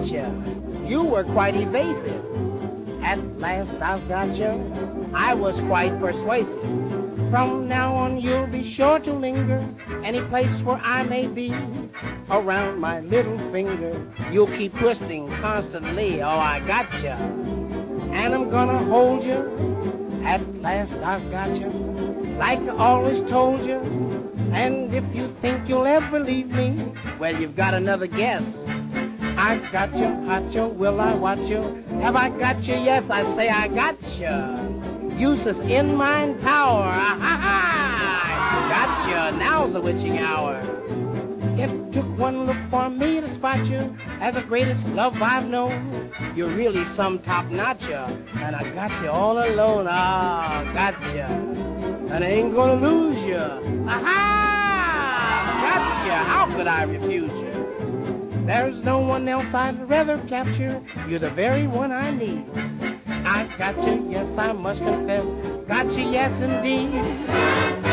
gotcha. You were quite evasive. At last I've got you. I was quite persuasive. From now on you'll be sure to linger any place where I may be. Around my little finger you'll keep twisting constantly. Oh, I gotcha. And I'm gonna hold you. At last I've got you. Like I always told you. And if you think you'll ever leave me, well, you've got another guess. I got you, hot you, will I watch you? Have I got you? Yes, I say I got you. Useless in mind power. Ah-ha-ha! Got you. Now's the witching hour. It took one look for me to spot you as the greatest love I've known. You're really some top-notcher, and I got you all alone. Ah, got you. And I ain't gonna lose you. Aha! Gotcha! How could I refuse you? There's no one else I'd rather capture. You're the very one I need. I got you, yes, I must confess. Got you, yes, indeed.